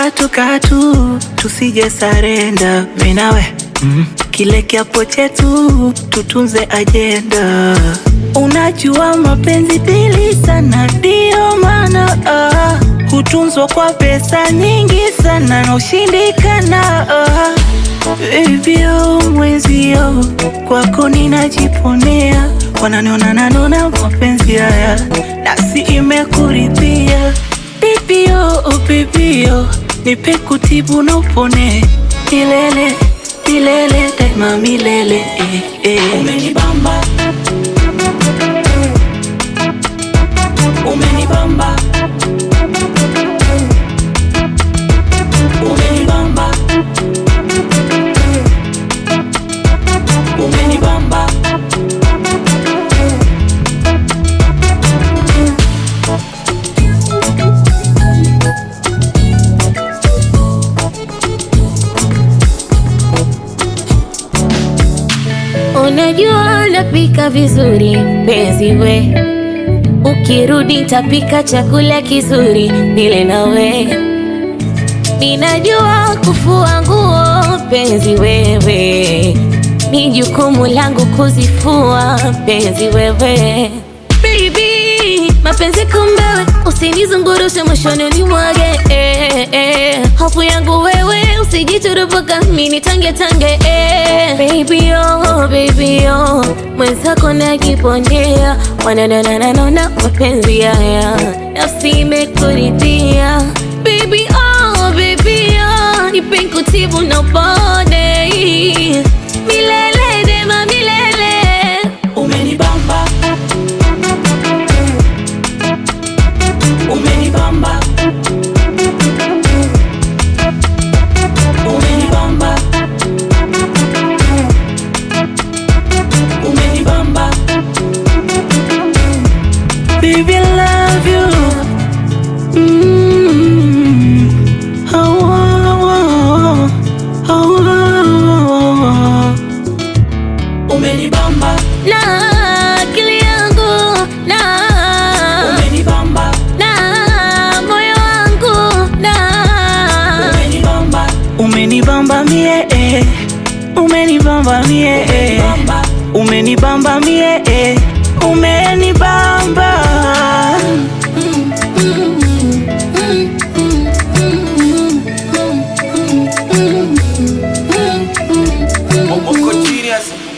katu, tusije sarenda minawe kile kiapo chetu tutunze agenda. Unajua mapenzi dili sana, ndio maana hutunzwa kwa pesa nyingi sana na ushindikana. Baby mwenzio, kwako ninajiponea, wananiona nanona mapenzi haya nasi imekuridhia. Baby oh baby oh, nipe kutibu na upone milele milele daima milele. Umenibamba, umenibamba, umenibamba, umenibamba. Unajua napika vizuri mpenzi we, ukirudi tapika chakula kizuri nile nawe. Ninajua kufua nguo mpenzi wewe, ni jukumu langu kuzifua mpenzi wewe. Baby mapenzi kumbewe, usinizungurushe mwishoni unimwage hofu yangu wewe, usijiturupuka mini tange tange Baby oh, mwenzako najipondea, wananananana mapenzi haya nafsi imekuridhia. Baby oh, nipe kutibu na upone milele dema milele. Umenibamba, umenibamba, umenibamba, umenibamba. Baby I love you. Oh, oh, oh, oh. Umenibamba Na akili yangu na umenibamba, na moyo wangu na umenibamba, umenibamba mie umenibamba mie umenibamba mie umenibamba. Moko genius.